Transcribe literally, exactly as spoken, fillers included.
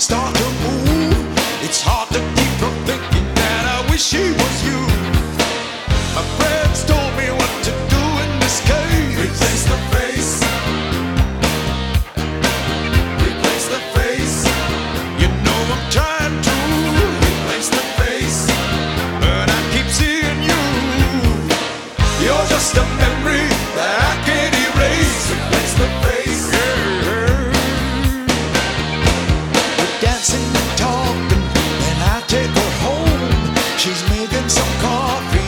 start to move. It's hard to keep from thinking that I wish he was you. My friends told me what to do in this case. Replace the face. Replace the face. You know I'm trying to Replace the face. but I keep seeing you. You're just a memory that I can't erase. Replace the face. We're dancing and talking, and I take her home. She's making some coffee.